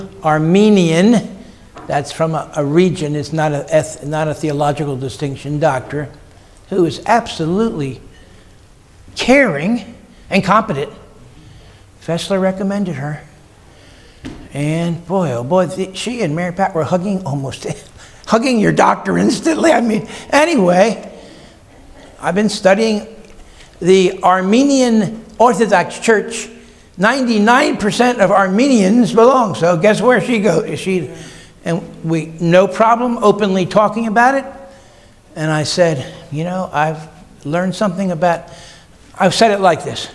Armenian. That's from a region. It's not a theological distinction. Doctor, who is absolutely caring and competent. Fessler recommended her. And boy, oh boy, she and Mary Pat were hugging your doctor instantly. I mean, anyway, I've been studying the Armenian Orthodox Church. 99% of Armenians belong. So guess where she goes? And we, no problem, openly talking about it. And I said, I've learned something I've said it like this.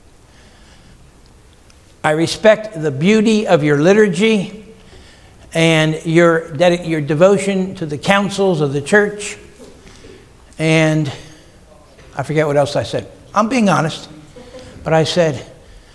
I respect the beauty of your liturgy and your devotion to the councils of the church. And I forget what else I said. I'm being honest. But I said,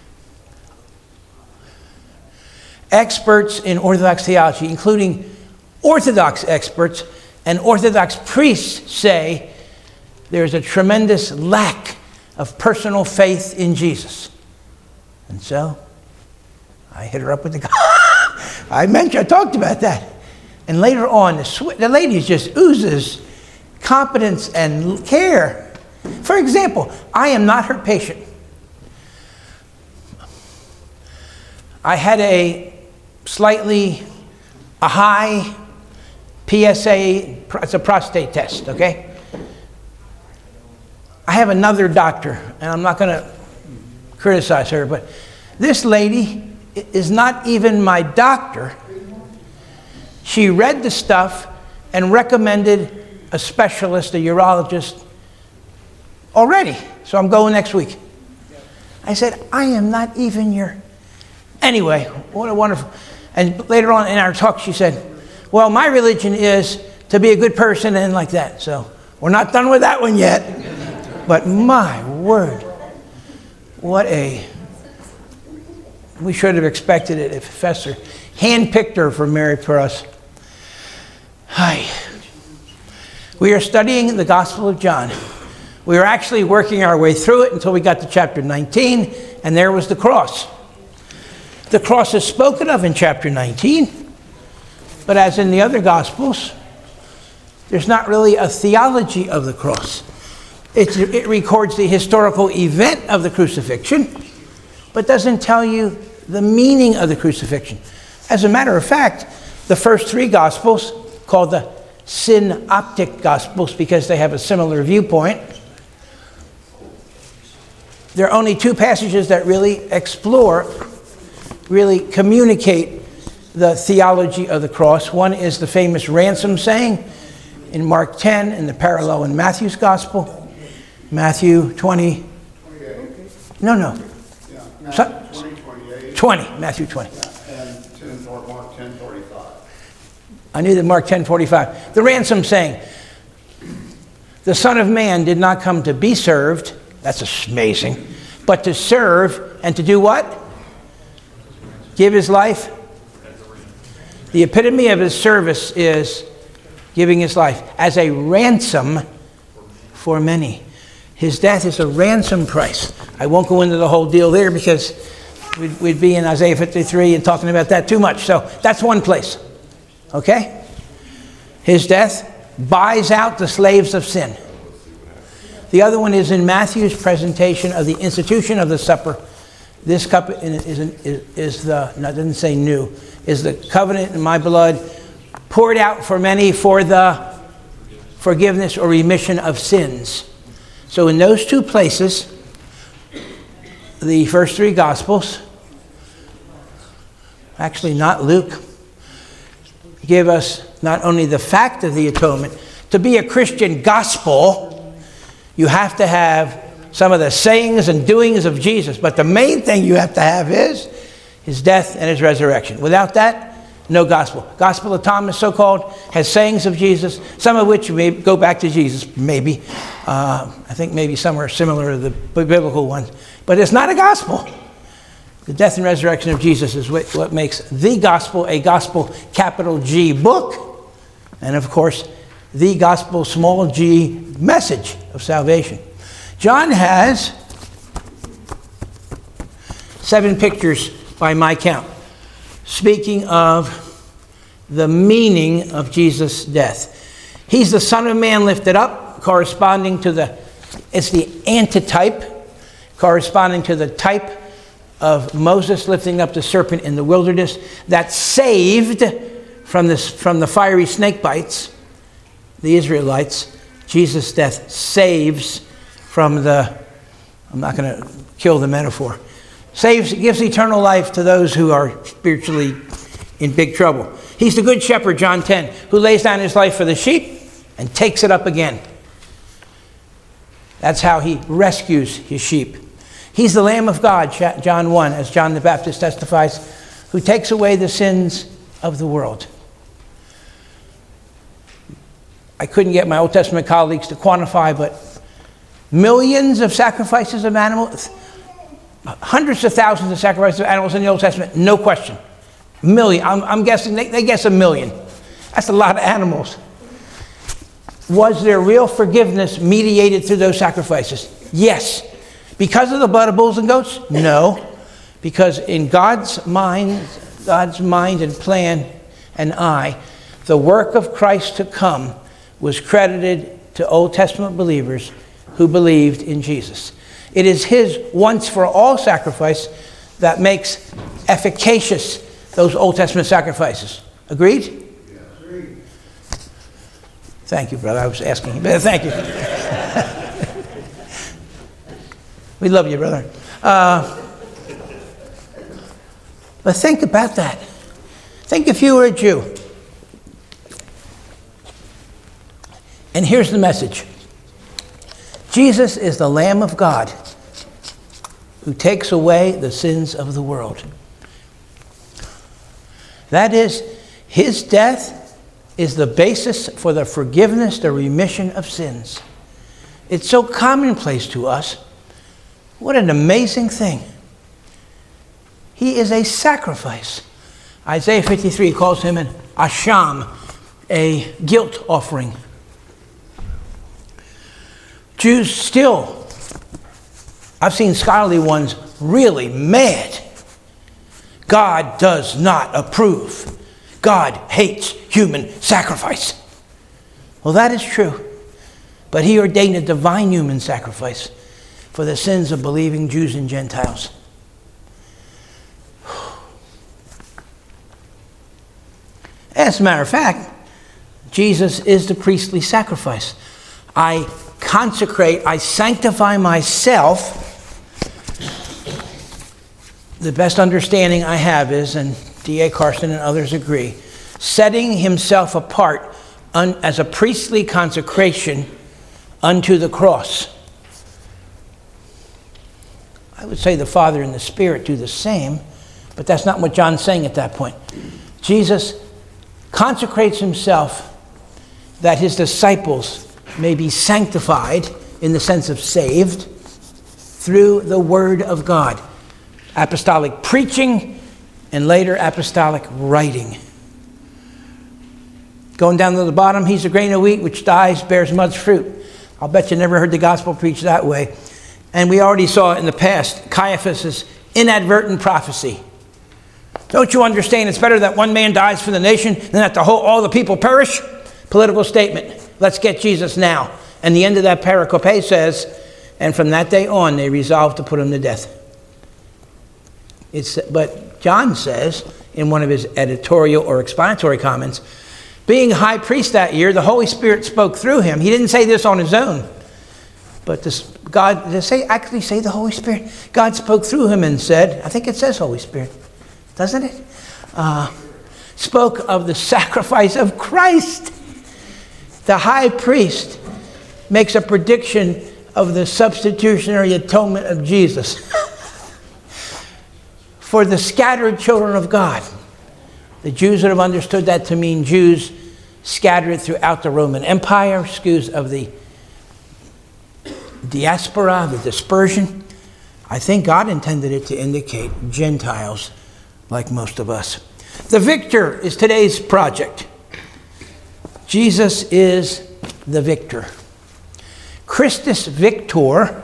experts in Orthodox theology, including Orthodox experts and Orthodox priests, say there's a tremendous lack of personal faith in Jesus. And so I hit her up with I talked about that. And later on, the lady just oozes competence and care. For example, I am not her patient. I had a high PSA, it's a prostate test, okay? I have another doctor, and I'm not going to criticize her, but this lady is not even my doctor. She read the stuff and recommended a specialist, a urologist, already. So I'm going next week. I said, I am not even your... Anyway, what a wonderful... And later on in our talk, she said, well, my religion is to be a good person and like that. So we're not done with that one yet. But my word, we should have expected it if Fessler handpicked her for Mary for us. Hi. We are studying the Gospel of John. We were actually working our way through it until we got to chapter 19, and there was the cross. The cross is spoken of in chapter 19, but as in the other Gospels, there's not really a theology of the cross. It records the historical event of the crucifixion, but doesn't tell you the meaning of the crucifixion. As a matter of fact, the first three Gospels, called the synoptic Gospels because they have a similar viewpoint, there are only two passages that really communicate the theology of the cross. One is the famous ransom saying in Mark 10 and the parallel in Matthew's Gospel. Matthew 20. No. Yeah, 20, Matthew 20. And Mark 10:45. I knew that Mark 10:45. The ransom saying, the Son of Man did not come to be served, that's amazing, but to serve and to do what? Give his life. The epitome of his service is giving his life as a ransom for many. His death is a ransom price. I won't go into the whole deal there because we'd be in Isaiah 53 and talking about that too much. So that's one place. Okay? His death buys out the slaves of sin. The other one is in Matthew's presentation of the institution of the supper. This cup is the, no, it doesn't say new, is the covenant in my blood poured out for many for the forgiveness or remission of sins. So in those two places, the first three Gospels, actually not Luke, give us not only the fact of the atonement. To be a Christian gospel, you have to have some of the sayings and doings of Jesus. But the main thing you have to have is his death and his resurrection. Without that, no gospel. Gospel of Thomas, so-called, has sayings of Jesus, some of which may go back to Jesus, maybe. I think maybe some are similar to the biblical ones. But it's not a gospel. The death and resurrection of Jesus is what makes the gospel a gospel, capital G, book. And of course, the gospel, small g, message of salvation. John has 7 pictures by my count. speaking of the meaning of Jesus' death. He's the Son of Man lifted up, corresponding to it's the antitype, corresponding to the type of Moses lifting up the serpent in the wilderness that saved from the fiery snake bites the Israelites. Jesus' death saves from I'm not going to kill the metaphor, gives eternal life to those who are spiritually in big trouble. He's the good shepherd, John 10, who lays down his life for the sheep and takes it up again. That's how he rescues his sheep. He's the Lamb of God, John 1, as John the Baptist testifies, who takes away the sins of the world. I couldn't get my Old Testament colleagues to quantify, but millions of sacrifices of animals, hundreds of thousands of sacrifices of animals in the Old Testament, no question. Million. I'm guessing, they guess 1 million. That's a lot of animals. Was there real forgiveness mediated through those sacrifices? Yes. Because of the blood of bulls and goats? No. Because in God's mind and plan and eye, the work of Christ to come was credited to Old Testament believers who believed in Jesus. It is his once for all sacrifice that makes efficacious those Old Testament sacrifices. Agreed? Yes. Agreed. Thank you, brother. I was asking you, but thank you. We love you, brother. But think about that. Think if you were a Jew. And here's the message. Jesus is the Lamb of God who takes away the sins of the world. That is, his death is the basis for the forgiveness, the remission of sins. It's so commonplace to us. What an amazing thing. He is a sacrifice. Isaiah 53 calls him an asham, a guilt offering. Jews still, I've seen scholarly ones really mad. God does not approve. God hates human sacrifice. Well, that is true. But he ordained a divine human sacrifice for the sins of believing Jews and Gentiles. As a matter of fact, Jesus is the priestly sacrifice. I consecrate, I sanctify myself. The best understanding I have is, and D.A. Carson and others agree, setting himself apart as a priestly consecration unto the cross. I would say the Father and the Spirit do the same, but that's not what John's saying at that point. Jesus consecrates himself that his disciples may be sanctified in the sense of saved through the Word of God. Apostolic preaching and later apostolic writing. Going down to the bottom, he's a grain of wheat which dies, bears much fruit. I'll bet you never heard the gospel preached that way. And we already saw in the past Caiaphas' inadvertent prophecy. Don't you understand it's better that one man dies for the nation than that all the people perish? Political statement. Let's get Jesus now. And the end of that pericope says, and from that day on they resolved to put him to death. But John says in one of his editorial or explanatory comments, being high priest that year, the Holy Spirit spoke through him. He didn't say this on his own. But God, does it actually say the Holy Spirit? God spoke through him and said, I think it says Holy Spirit, doesn't it? Spoke of the sacrifice of Christ. The high priest makes a prediction of the substitutionary atonement of Jesus for the scattered children of God. The Jews would have understood that to mean Jews scattered throughout the Roman Empire, Jews of the diaspora, the dispersion. I think God intended it to indicate Gentiles like most of us. The victor is today's project. Jesus is the victor. Christus Victor,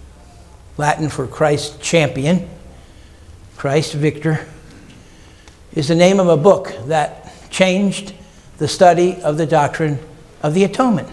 Latin for Christ champion, Christ victor, is the name of a book that changed the study of the doctrine of the atonement.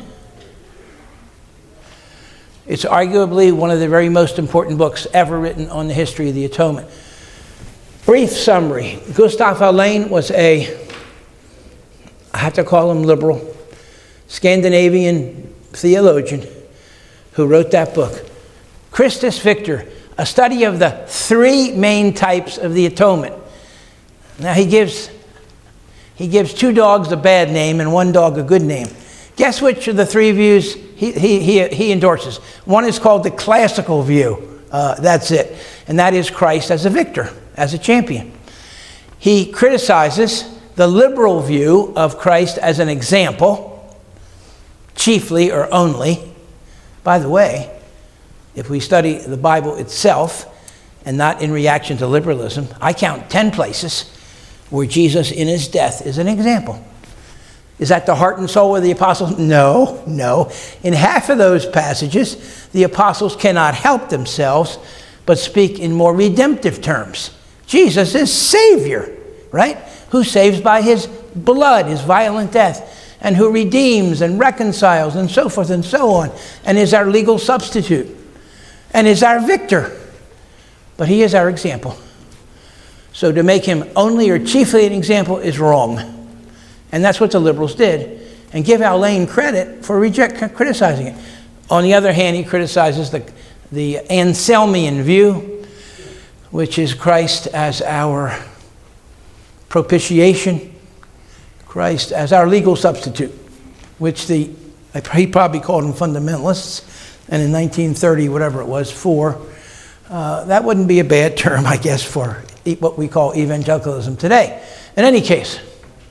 It's arguably one of the very most important books ever written on the history of the atonement. Brief summary. Gustav Hallén was I have to call him liberal, Scandinavian theologian who wrote that book. Christus Victor, a study of the three main types of the atonement. Now he gives two dogs a bad name and one dog a good name. Guess which of the three views he endorses? One is called the classical view. That's it. And that is Christ as a victor, as a champion. He criticizes the liberal view of Christ as an example, chiefly or only. By the way, if we study the Bible itself and not in reaction to liberalism, I count 10 places where Jesus in his death is an example. Is that the heart and soul of the apostles? No. In half of those passages, the apostles cannot help themselves but speak in more redemptive terms. Jesus is Savior, right? Who saves by his blood, his violent death, and who redeems and reconciles and so forth and so on, and is our legal substitute, and is our victor. But he is our example. So to make him only or chiefly an example is wrong. And that's what the liberals did, and give Hallén credit for criticizing it. On the other hand, he criticizes the Anselmian view, which is Christ as our propitiation, Christ as our legal substitute, which he probably called them fundamentalists, and in 1930, whatever it was, that wouldn't be a bad term, I guess, for what we call evangelicalism today. In any case,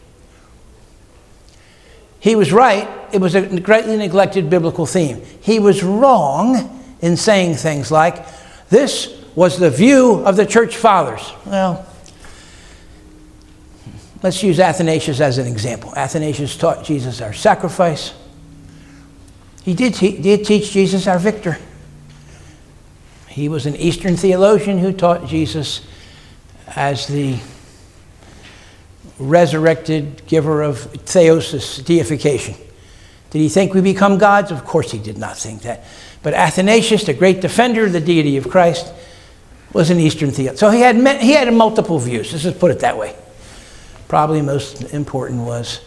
he was right. It was a greatly neglected biblical theme. He was wrong in saying things like, this was the view of the church fathers. Well, let's use Athanasius as an example. Athanasius taught Jesus our sacrifice. He did teach Jesus our victor. He was an Eastern theologian who taught Jesus as the resurrected giver of theosis, deification. Did he think we become gods? Of course he did not think that. But Athanasius, the great defender of the deity of Christ, was an Eastern theologian. So he had multiple views. Let's just put it that way. Probably most important was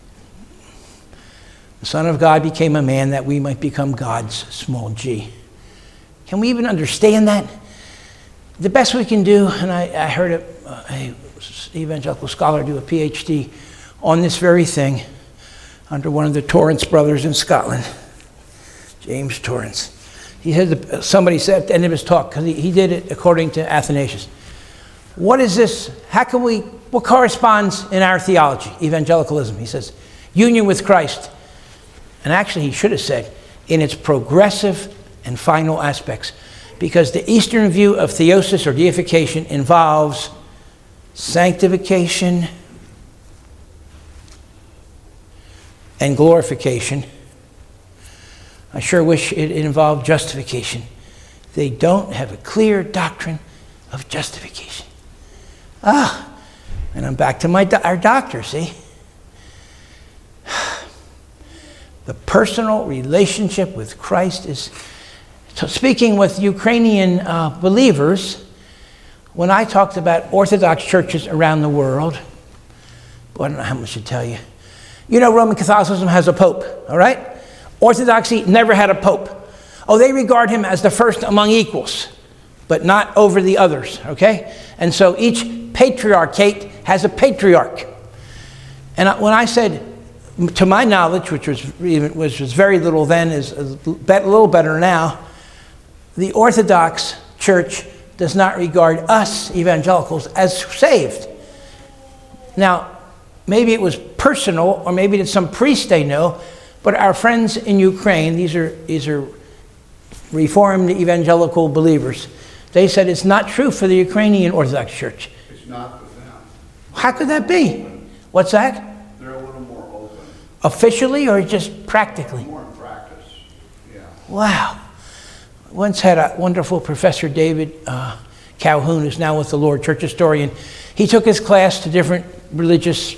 the Son of God became a man that we might become gods, small g. Can we even understand that? The best we can do, and I heard an evangelical scholar do a PhD on this very thing under one of the Torrance brothers in Scotland, James Torrance. Somebody said at the end of his talk, because he did it according to Athanasius, what is this? What corresponds in our theology, evangelicalism? He says, union with Christ. And actually he should have said, in its progressive and final aspects. Because the Eastern view of theosis or deification involves sanctification and glorification. I sure wish it involved justification. They don't have a clear doctrine of justification. And I'm back to our doctor, see? The personal relationship with Christ is... So speaking with Ukrainian believers, when I talked about Orthodox churches around the world, I don't know how much to tell you. You know, Roman Catholicism has a pope, all right? Orthodoxy never had a pope. Oh, they regard him as the first among equals, but not over the others, okay? And so each patriarchate has a patriarch. And when I said, to my knowledge, which was very little then, is a little better now, the Orthodox Church does not regard us evangelicals as saved. Now, maybe it was personal, or maybe it's some priest they know, but our friends in Ukraine, these are Reformed evangelical believers, they said it's not true for the Ukrainian Orthodox Church. It's not with them. How could that be? What's that? They're a little more open. Officially or just practically? More in practice, yeah. Wow. Once had a wonderful Professor David Calhoun, who's now with the Lord, church historian. He took his class to different religious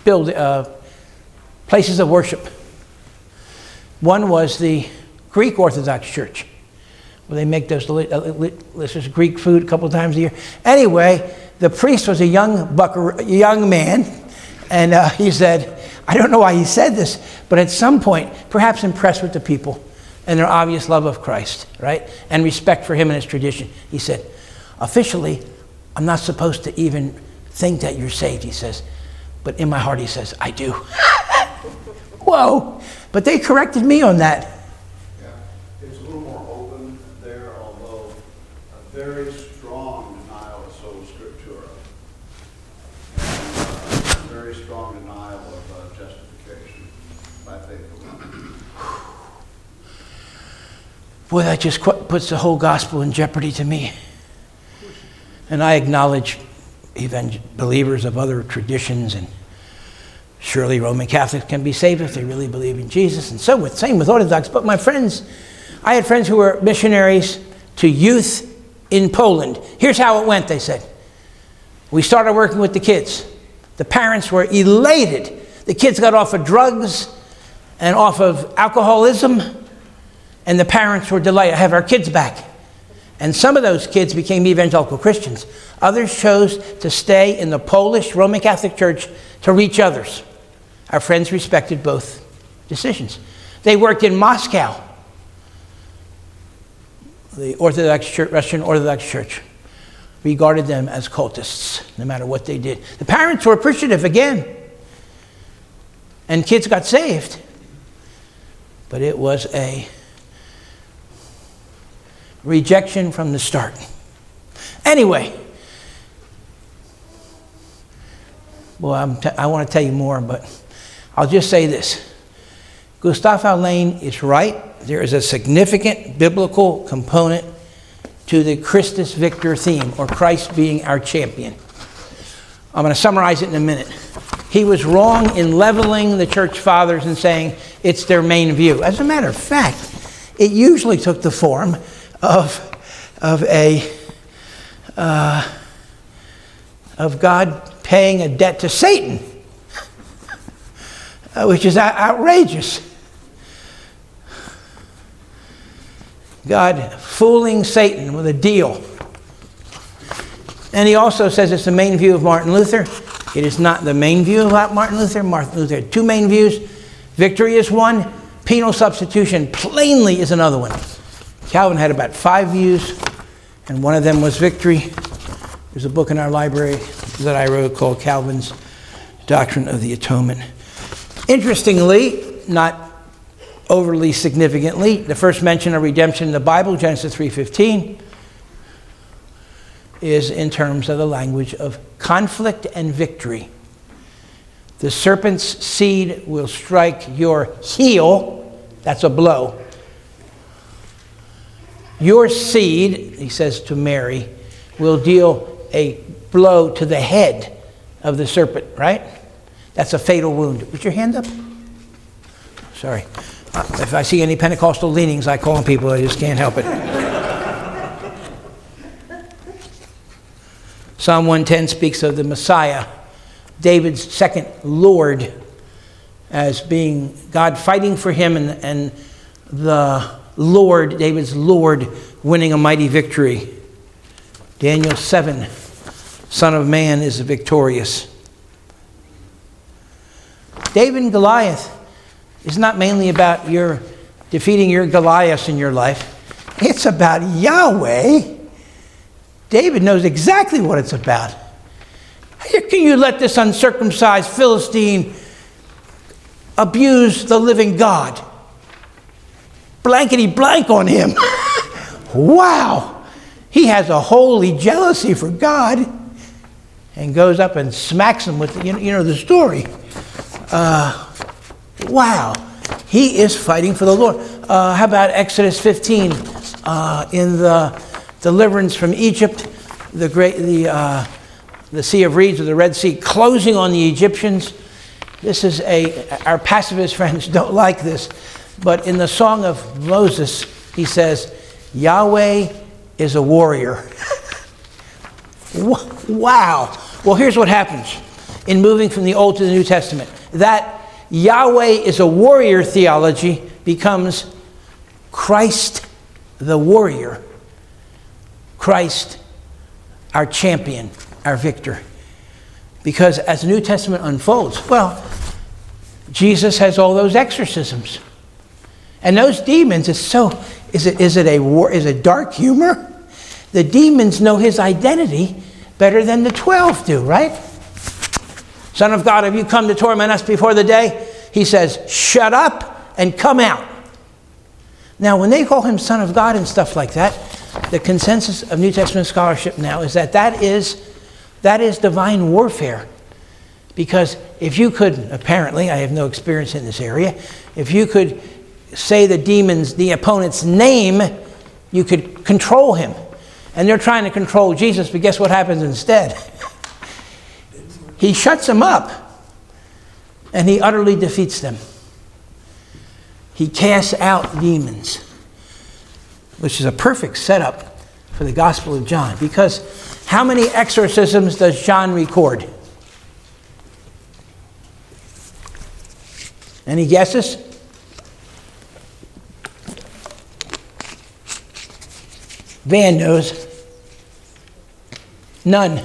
places of worship. One was the Greek Orthodox Church, where they make those delicious Greek food a couple of times a year. Anyway, the priest was a young man, and he said, I don't know why he said this, but at some point, perhaps impressed with the people and their obvious love of Christ, right? And respect for him and his tradition. He said, officially, I'm not supposed to even think that you're saved, he says. But in my heart, he says, I do. Whoa. But they corrected me on that. Yeah, it's a little more open there, although a very strong denial of sola scriptura. And very strong denial of justification by faith alone. Boy, that just puts the whole gospel in jeopardy to me. And I acknowledge believers of other traditions, and surely Roman Catholics can be saved if they really believe in Jesus, and so same with Orthodox. But my friends, I had friends who were missionaries to youth in Poland. Here's how it went, they said. We started working with the kids. The parents were elated. The kids got off of drugs and off of alcoholism, and the parents were delighted to have our kids back. And some of those kids became evangelical Christians. Others chose to stay in the Polish Roman Catholic Church to reach others. Our friends respected both decisions. They worked in Moscow. The Orthodox Church, Russian Orthodox Church, regarded them as cultists, no matter what they did. The parents were appreciative again. And kids got saved. But it was a rejection from the start. Anyway, well, I want to tell you more, but I'll just say this. Gustav Allain is right. There is a significant biblical component to the Christus Victor theme, or Christ being our champion. I'm going to summarize it in a minute. He was wrong in leveling the church fathers and saying it's their main view. As a matter of fact, it usually took the form of God paying a debt to Satan, which is outrageous. God fooling Satan with a deal. And he also says it's the main view of Martin Luther. It is not the main view of Martin Luther. Martin Luther had two main views. Victory is one. Penal substitution plainly is another one. Calvin had about 5 views, and one of them was victory. There's a book in our library that I wrote called Calvin's Doctrine of the Atonement. Interestingly, not overly significantly, the first mention of redemption in the Bible, Genesis 3:15, is in terms of the language of conflict and victory. The serpent's seed will strike your heel. That's a blow. Your seed, he says to Mary, will deal a blow to the head of the serpent, right? That's a fatal wound. Put your hand up. Sorry. If I see any Pentecostal leanings, I call them people. I just can't help it. Psalm 110 speaks of the Messiah, David's second Lord, as being God fighting for him and the Lord, David's Lord, winning a mighty victory. Daniel 7, Son of Man is victorious. David and Goliath is not mainly about your defeating your Goliaths in your life. It's about Yahweh. David knows exactly what it's about. How can you let this uncircumcised Philistine abuse the living God? Blankety blank on him. Wow. He has a holy jealousy for God and goes up and smacks him with, you know the story. Wow. He is fighting for the Lord. How about Exodus 15? In the deliverance from Egypt, the Sea of Reeds, or the Red Sea, closing on the Egyptians. This is our pacifist friends don't like this, but in the Song of Moses, he says, Yahweh is a warrior. Wow. Well, here's what happens in moving from the Old to the New Testament. That Yahweh is a warrior theology becomes Christ the warrior. Christ our champion, our victor. Because as the New Testament unfolds, well, Jesus has all those exorcisms. And those demons, is it dark humor? The demons know his identity better than the 12 do, right? Son of God, have you come to torment us before the day? He says, shut up and come out. Now, when they call him Son of God and stuff like that, the consensus of New Testament scholarship now is that is divine warfare. Because if you could, apparently, I have no experience in this area, if you could say the opponent's name, you could control him. And they're trying to control Jesus, but guess what happens instead? He shuts them up, and he utterly defeats them. He casts out demons, which is a perfect setup for the Gospel of John. Because how many exorcisms does John record? Any guesses? Van knows. None.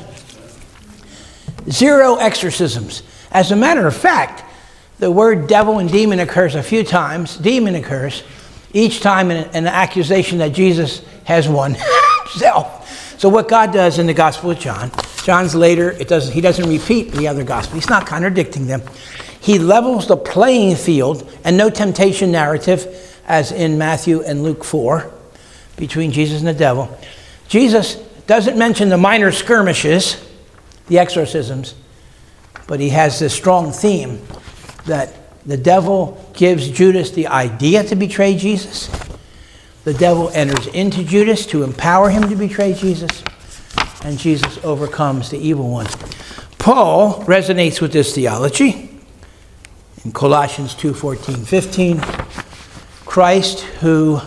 0 exorcisms. As a matter of fact, the word devil and demon occurs a few times. Demon occurs each time in an accusation that Jesus has won himself. So what God does in the Gospel of John, John's later, he doesn't repeat the other Gospel. He's not contradicting them. He levels the playing field, and no temptation narrative, as in Matthew and Luke 4, between Jesus and the devil. Jesus doesn't mention the minor skirmishes, the exorcisms, but he has this strong theme that the devil gives Judas the idea to betray Jesus. The devil enters into Judas to empower him to betray Jesus, and Jesus overcomes the evil one. Paul resonates with this theology in Colossians 2:14-15. Christ who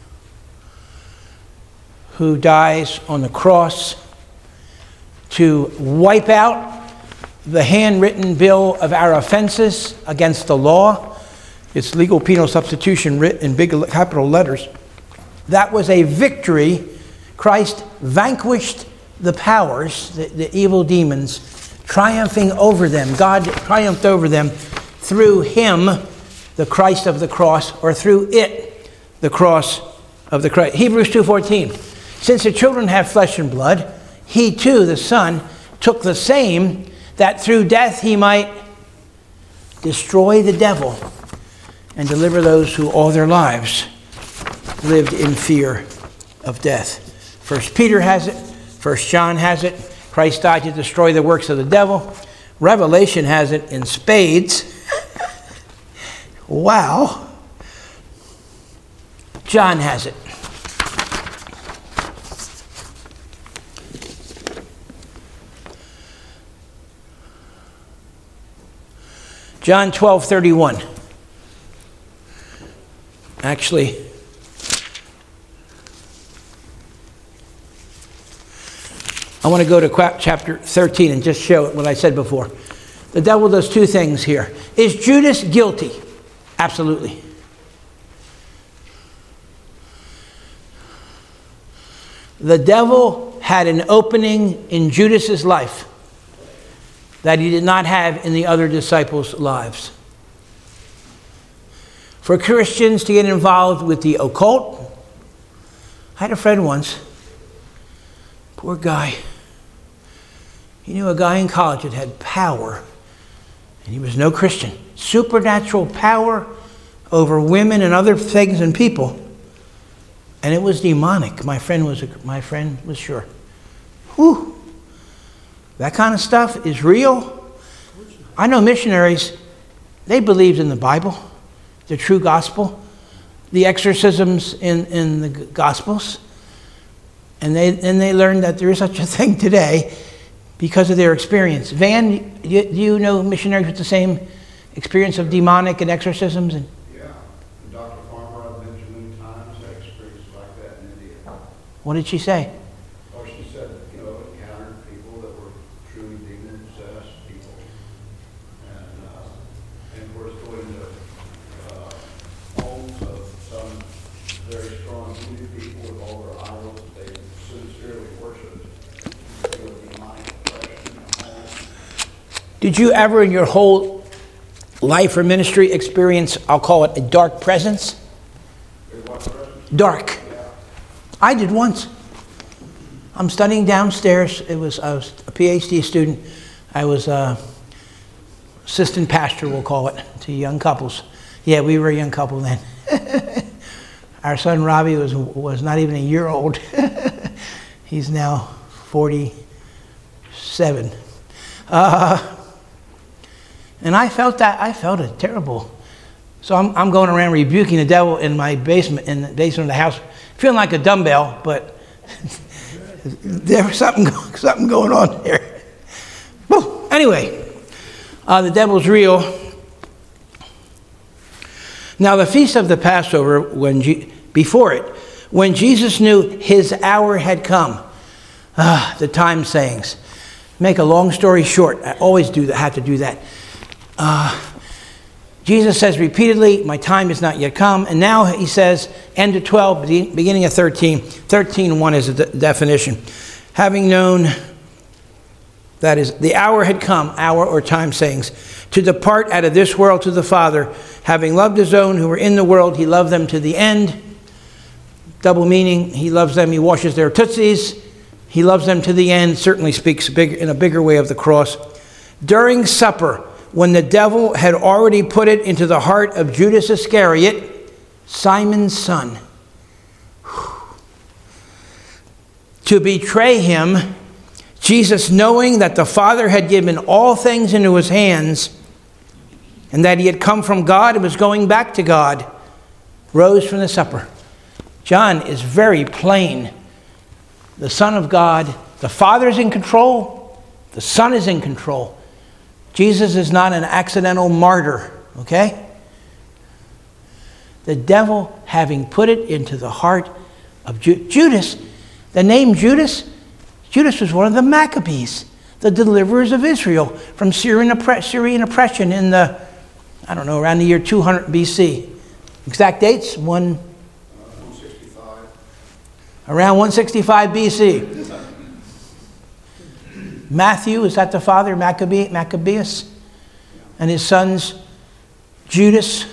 dies on the cross to wipe out the handwritten bill of our offenses against the law. It's legal penal substitution written in big capital letters. That was a victory. Christ vanquished the powers, the evil demons, triumphing over them. God triumphed over them through him, the Christ of the cross, or through it, the cross of the Christ. Hebrews 2:14. Since the children have flesh and blood, he too, the Son, took the same, that through death he might destroy the devil and deliver those who all their lives lived in fear of death. 1 Peter has it. 1 John has it. Christ died to destroy the works of the devil. Revelation has it in spades. Wow. John has it. John 12:31. Actually, I want to go to chapter 13 and just show what I said before. The devil does two things here. Is Judas guilty? Absolutely. The devil had an opening in Judas's life that he did not have in the other disciples' lives. For Christians to get involved with the occult, I had a friend once, poor guy. He knew a guy in college that had power, and he was no Christian. Supernatural power over women and other things and people, and it was demonic. My friend was sure. Whew. That kind of stuff is real. I know missionaries, they believed in the Bible, the true gospel, the exorcisms in the Gospels, and they learned that there is such a thing today because of their experience. Van, do you know missionaries with the same experience of demonic and exorcisms? Yeah, Dr. Farmer, I've been to many times, had experiences like that in India. What did she say? Oh, she said, encountered people Did you ever in your whole life or ministry experience, I'll call it a dark presence? Dark. I did once. I'm studying downstairs. I was a PhD student. I was assistant pastor, we'll call it, to young couples. Yeah, we were a young couple then. Our son Robbie was not even a year old. He's now 47. And I felt it terrible. So I'm going around rebuking the devil in my basement, in the basement of the house, feeling like a dumbbell, but there was something going on there. Whew. Anyway, the devil's real. Now the feast of the Passover, before it, when Jesus knew his hour had come, the time sayings. Make a long story short. I always have to do that. Jesus says repeatedly, my time is not yet come. And now he says, end of 12, beginning of 13. 13:1 is the definition. Having known, that is, the hour had come, hour or time sayings, to depart out of this world to the Father. Having loved his own who were in the world, he loved them to the end. Double meaning, he loves them, he washes their tootsies. He loves them to the end, certainly speaks in a bigger way of the cross. During supper, when the devil had already put it into the heart of Judas Iscariot, Simon's son, to betray him, Jesus, knowing that the Father had given all things into his hands, and that he had come from God and was going back to God, rose from the supper. John is very plain. The Son of God, the Father is in control, the Son is in control. Jesus is not an accidental martyr, okay? The devil having put it into the heart of Judas. The name Judas was one of the Maccabees, the deliverers of Israel from Syrian oppression in the, around the year 200 BC. Exact dates? 165. Around 165 BC. Matthew, is that the father? Maccabeus? And his sons, Judas,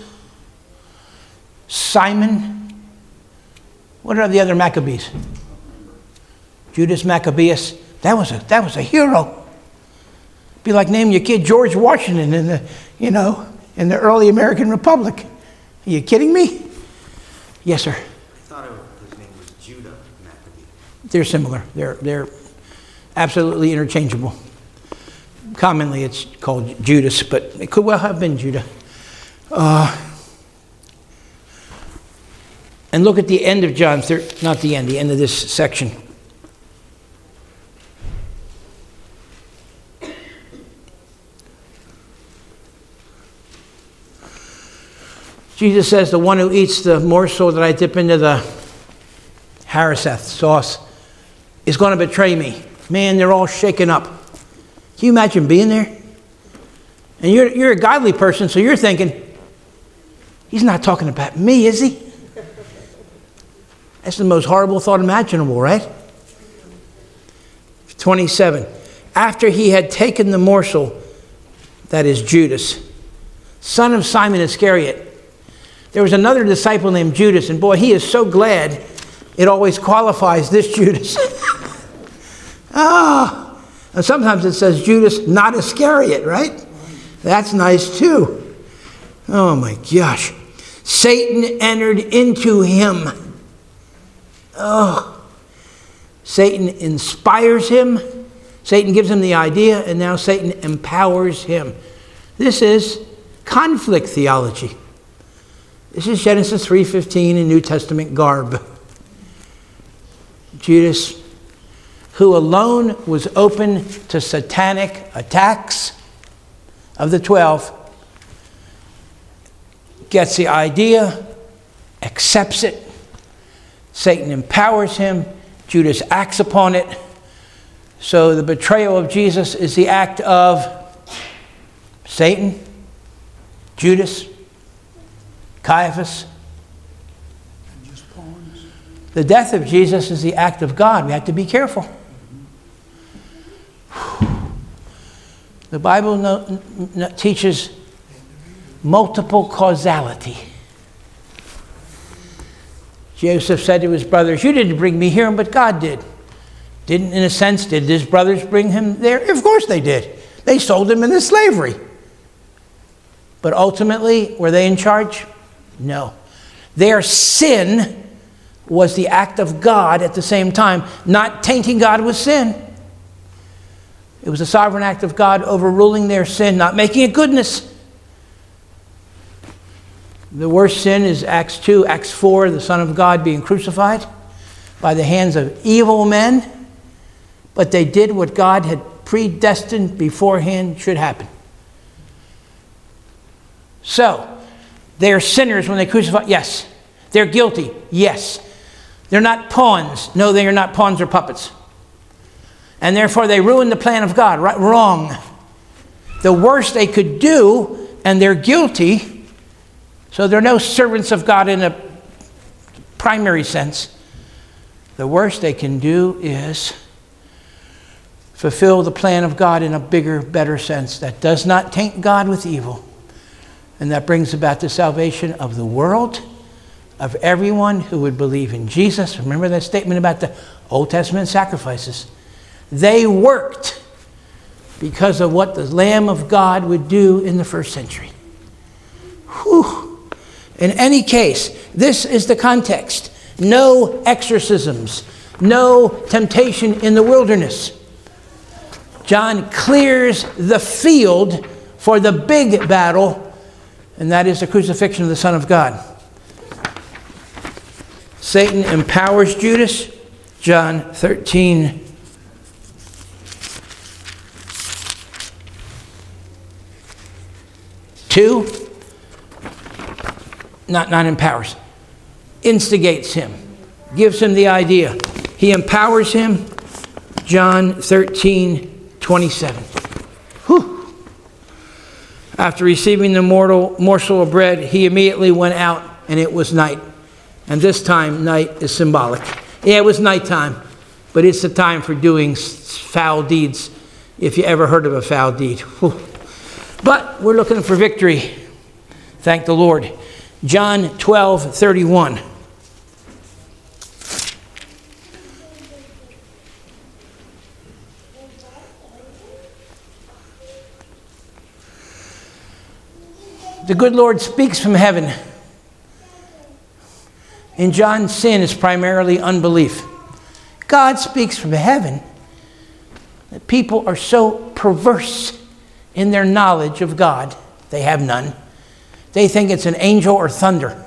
Simon. What are the other Maccabees? Judas Maccabeus. That was a hero. Be like naming your kid George Washington in the early American Republic. Are you kidding me? Yes, sir. I thought his name was Judah Maccabee. They're similar. They're absolutely interchangeable. Commonly it's called Judas, but it could well have been Judah. And look at the end of John, the end of this section. Jesus says, the one who eats the morsel that I dip into the harisseth sauce is going to betray me. Man, they're all shaken up. Can you imagine being there? And you're a godly person, so you're thinking, he's not talking about me, is he? That's the most horrible thought imaginable, right? 27. After he had taken the morsel, that is Judas, son of Simon Iscariot, there was another disciple named Judas, and boy, he is so glad it always qualifies this Judas. And sometimes it says Judas, not Iscariot, right? That's nice too. Oh my gosh. Satan entered into him. Oh. Satan inspires him. Satan gives him the idea, and now Satan empowers him. This is conflict theology. This is Genesis 3:15 in New Testament garb. Judas, who alone was open to satanic attacks of the 12, gets the idea, accepts it. Satan empowers him. Judas acts upon it. So the betrayal of Jesus is the act of Satan, Judas, Caiaphas. The death of Jesus is the act of God. We have to be careful. The Bible teaches multiple causality. Joseph said to his brothers, you didn't bring me here, but God did. Did his brothers bring him there? Of course they did. They sold him into slavery. But ultimately, were they in charge? No. Their sin was the act of God at the same time, not tainting God with sin. It was a sovereign act of God overruling their sin, not making it goodness. The worst sin is Acts 2, Acts 4, the Son of God being crucified by the hands of evil men. But they did what God had predestined beforehand should happen. So, they're sinners when they crucify? Yes. They're guilty? Yes. They're not pawns. No, they are not pawns or puppets. And therefore they ruined the plan of God. Right? Wrong. The worst they could do, and they're guilty, so they're no servants of God in a primary sense. The worst they can do is fulfill the plan of God in a bigger, better sense that does not taint God with evil. And that brings about the salvation of the world, of everyone who would believe in Jesus. Remember that statement about the Old Testament sacrifices. They worked because of what the Lamb of God would do in the first century. Whew. In any case, this is the context. No exorcisms, no temptation in the wilderness. John clears the field for the big battle, and that is the crucifixion of the Son of God. Satan empowers Judas. John 13. Not empowers. Instigates him. Gives him the idea. He empowers him. John 13:27. Whew. After receiving the morsel of bread, he immediately went out, and it was night. And this time, night is symbolic. Yeah, it was nighttime, but it's the time for doing foul deeds, if you ever heard of a foul deed. Whew. But we're looking for victory. Thank the Lord. John 12:31. The good Lord speaks from heaven. In John, sin is primarily unbelief. God speaks from heaven. That people are so perverse in their knowledge of God. They have none. They think it's an angel or thunder.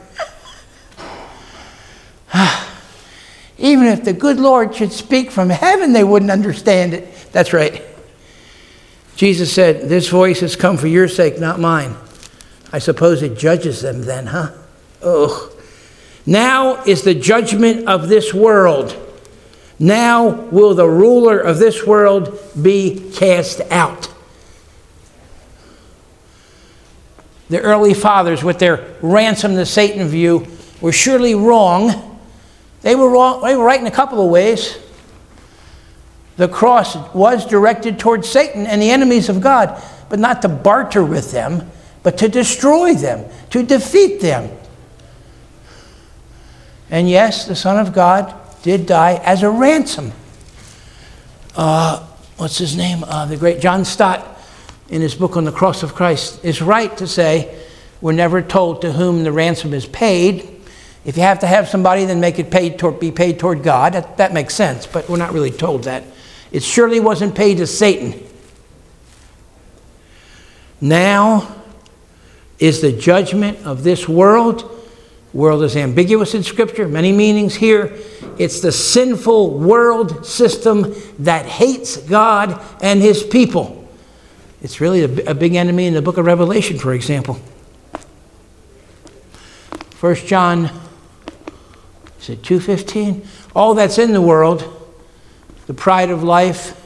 Even if the good Lord should speak from heaven, they wouldn't understand it. That's right. Jesus said, this voice has come for your sake, not mine. I suppose it judges them then, huh? Oh. Now is the judgment of this world. Now will the ruler of this world be cast out. The early fathers, with their ransom to Satan view, were surely wrong. They were wrong. They were right in a couple of ways. The cross was directed towards Satan and the enemies of God, but not to barter with them, but to destroy them, to defeat them. And yes, the Son of God did die as a ransom. What's his name? The great John Stott, in his book on the cross of Christ, is right to say we're never told to whom the ransom is paid. If you have to have somebody, then make it be paid toward God. That makes sense, but we're not really told that. It surely wasn't paid to Satan. Now is the judgment of this world. World is ambiguous in Scripture, many meanings here. It's the sinful world system that hates God and his people. It's really a big enemy in the book of Revelation, for example. 1 John, is it 2:15? All that's in the world, the pride of life,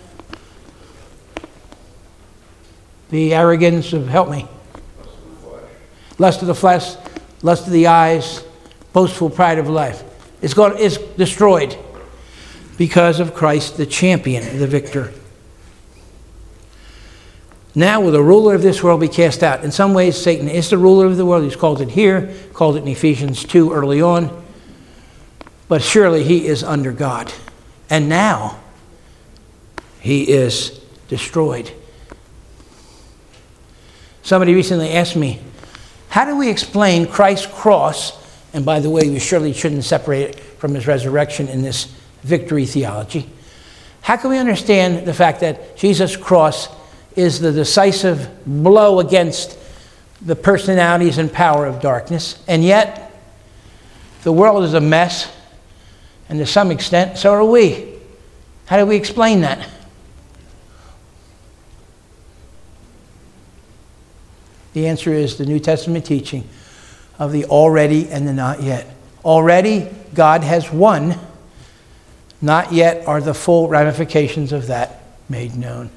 the arrogance of, help me, lust of the flesh, lust of the eyes, boastful pride of life, is destroyed because of Christ, the champion, the victor. Now will the ruler of this world be cast out. In some ways, Satan is the ruler of the world. He's called it here, called it in Ephesians 2 early on. But surely he is under God. And now he is destroyed. Somebody recently asked me, how do we explain Christ's cross? And by the way, we surely shouldn't separate it from his resurrection in this victory theology. How can we understand the fact that Jesus' cross is the decisive blow against the personalities and power of darkness, and yet the world is a mess, and to some extent, so are we? How do we explain that? The answer is the New Testament teaching of the already and the not yet. Already, God has won. Not yet are the full ramifications of that made known.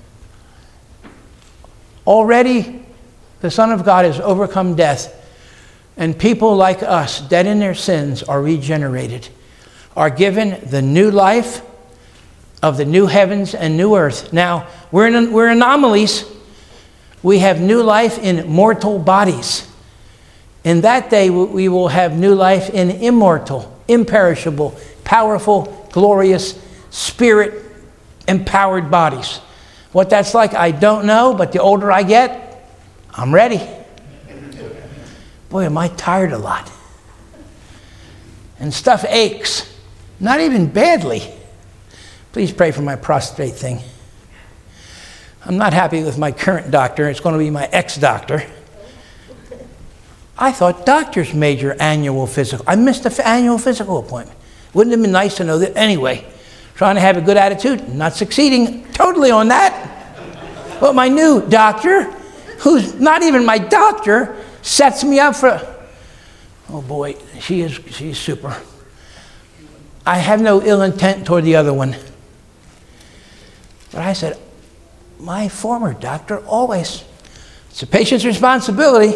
Already, the Son of God has overcome death, and people like us, dead in their sins, are regenerated, are given the new life of the new heavens and new earth. Now, we're anomalies. We have new life in mortal bodies. In that day, we will have new life in immortal, imperishable, powerful, glorious, spirit-empowered bodies. What that's like, I don't know, but the older I get, I'm ready. Boy, am I tired a lot. And stuff aches. Not even badly. Please pray for my prostate thing. I'm not happy with my current doctor. It's going to be my ex-doctor. I thought doctors made your annual physical. I missed the annual physical appointment. Wouldn't it have been nice to know that? Anyway, trying to have a good attitude, not succeeding totally on that. But my new doctor, who's not even my doctor, sets me up for, oh boy, she's super. I have no ill intent toward the other one. But I said, my former doctor always, it's a patient's responsibility.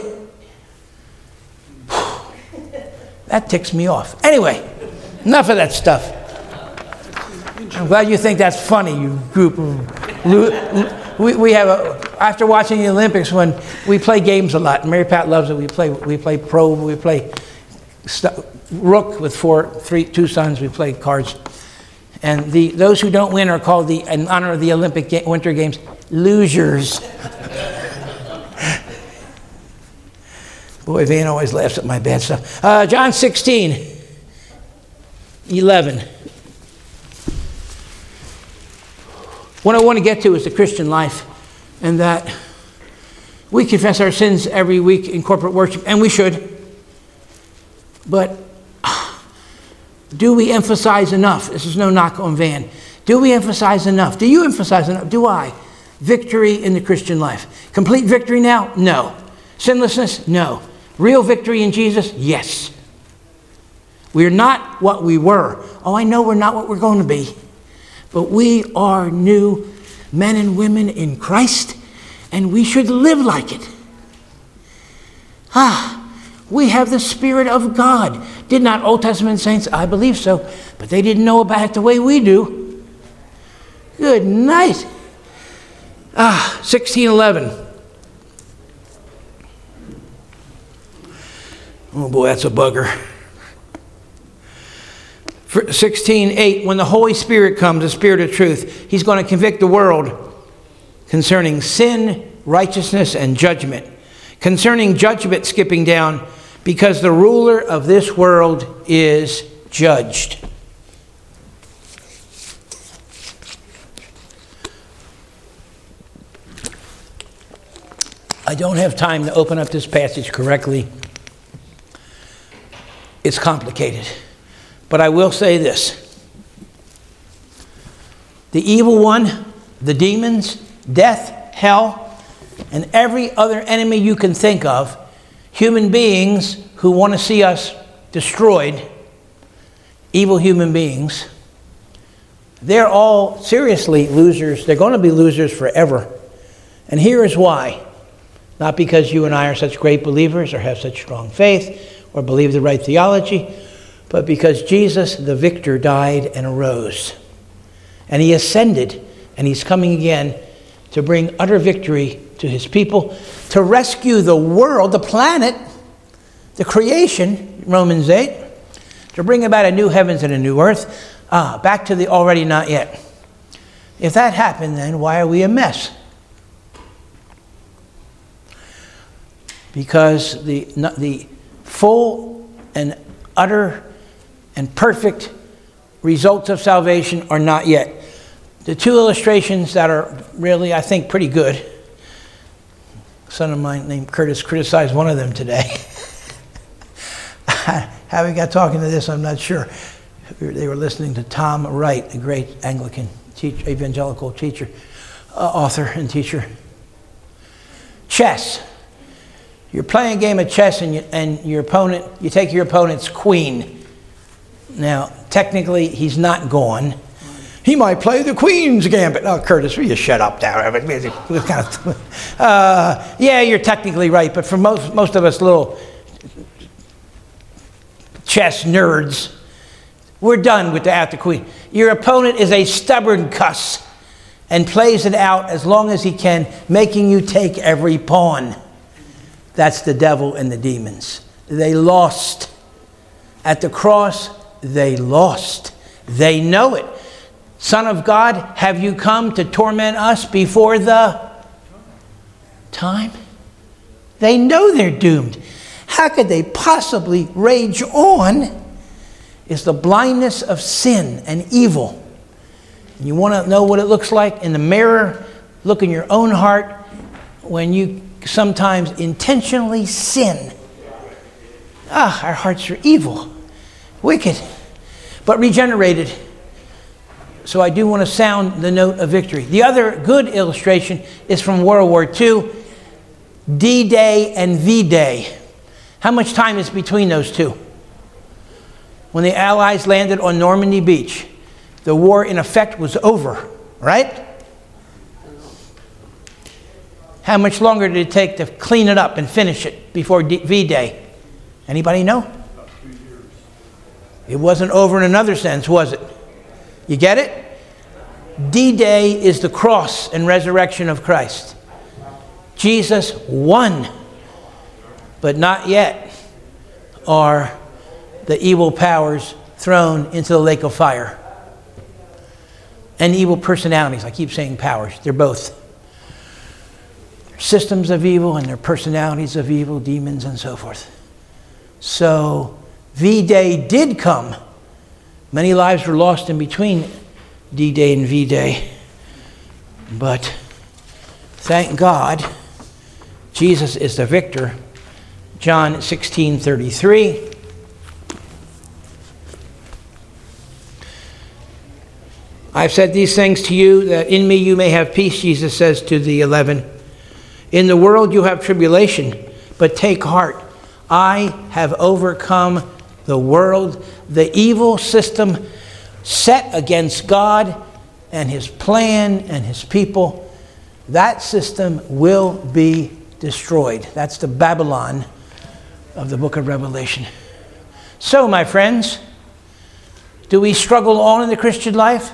That ticks me off. Anyway, enough of that stuff. I'm glad you think that's funny, you group of... We have after watching the Olympics, when we play games a lot, Mary Pat loves it. We play probe, we play rook with two sons. We play cards, and those who don't win are called in honor of the Olympic Winter Games, losers. Boy, Van always laughs at my bad stuff. John 16:11. What I want to get to is the Christian life, and that we confess our sins every week in corporate worship, and we should. But do we emphasize enough? This is no knock on Van. Do we emphasize enough? Do you emphasize enough? Do I? Victory in the Christian life. Complete victory now? No. Sinlessness? No. Real victory in Jesus? Yes. We're not what we were. Oh, I know we're not what we're going to be. But we are new men and women in Christ, and we should live like it. We have the Spirit of God. Did not Old Testament saints? I believe so. But they didn't know about it the way we do. Good night. 16:11. Oh boy, that's a bugger. 16:8, when the Holy Spirit comes, the Spirit of truth, he's going to convict the world concerning sin, righteousness, and judgment. Concerning judgment, skipping down, because the ruler of this world is judged. I don't have time to open up this passage correctly. It's complicated. But I will say this. The evil one, the demons, death, hell, and every other enemy you can think of, human beings who want to see us destroyed, evil human beings, they're all seriously losers. They're going to be losers forever. And here is why. Not because you and I are such great believers or have such strong faith or believe the right theology, but because Jesus, the victor, died and arose. And he ascended, and he's coming again to bring utter victory to his people, to rescue the world, the planet, the creation, Romans 8, to bring about a new heavens and a new earth, back to the already not yet. If that happened, then why are we a mess? Because the full and utter and perfect results of salvation are not yet. The two illustrations that are really, I think, pretty good. A son of mine named Curtis criticized one of them today. How we got talking to this, I'm not sure. They were listening to Tom Wright, a great Anglican teacher, evangelical teacher, author and teacher. Chess. You're playing a game of chess and your opponent, you take your opponent's queen. Now, technically, he's not gone. He might play the queen's gambit. Oh, Curtis, will you shut up there? Yeah, you're technically right, but for most of us little chess nerds, we're done with the queen. Your opponent is a stubborn cuss and plays it out as long as he can, making you take every pawn. That's the devil and the demons. They lost. At the cross, they lost. They know it. Son of God, have you come to torment us before the time? They know they're doomed. How could they possibly rage on? Is the blindness of sin and evil. And you want to know what it looks like? In the mirror, look in your own heart when you sometimes intentionally sin. Our hearts are evil, wicked, but regenerated. So I do want to sound the note of victory. The other good illustration is from World War II, D-Day and V-Day. How much time is between those two? When the Allies landed on Normandy Beach, the war in effect was over, right? How much longer did it take to clean it up and finish it before V-Day? Anybody know? About 2 years. It wasn't over in another sense, was it? You get it? D-Day is the cross and resurrection of Christ. Jesus won, but not yet are the evil powers thrown into the lake of fire. And evil personalities, I keep saying powers, they're both. They're systems of evil and they're personalities of evil, demons and so forth. So V-Day did come. Many lives were lost in between D-Day and V-Day. But thank God, Jesus is the victor. John 16:33. I've said these things to you that in me you may have peace, Jesus says to the 11. In the world you have tribulation, but take heart. I have overcome the world, the evil system set against God and his plan and his people. That system will be destroyed. That's the Babylon of the book of Revelation. So, my friends, do we struggle on in the Christian life?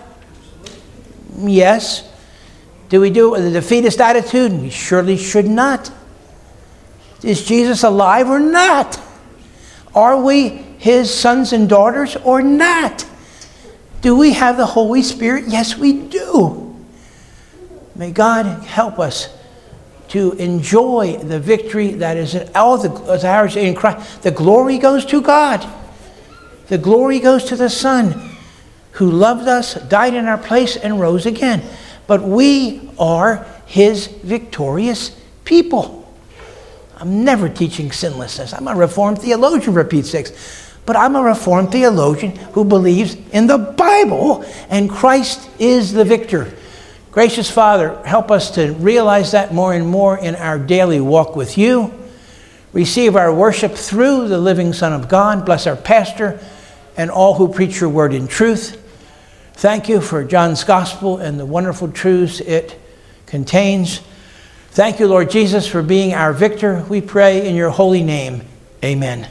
Yes. Do we do it with a defeatist attitude? We surely should not. Is Jesus alive or not? Are we his sons and daughters or not? Do we have the Holy Spirit? Yes, we do. May God help us to enjoy the victory that is ours in Christ. The glory goes to God. The glory goes to the Son who loved us, died in our place, and rose again. But we are his victorious people. I'm never teaching sinlessness. I'm a Reformed theologian, for Pete's sakes. But I'm a Reformed theologian who believes in the Bible, and Christ is the victor. Gracious Father, help us to realize that more and more in our daily walk with you. Receive our worship through the living Son of God. Bless our pastor and all who preach your word in truth. Thank you for John's gospel and the wonderful truths it contains. Thank you, Lord Jesus, for being our victor. We pray in your holy name. Amen.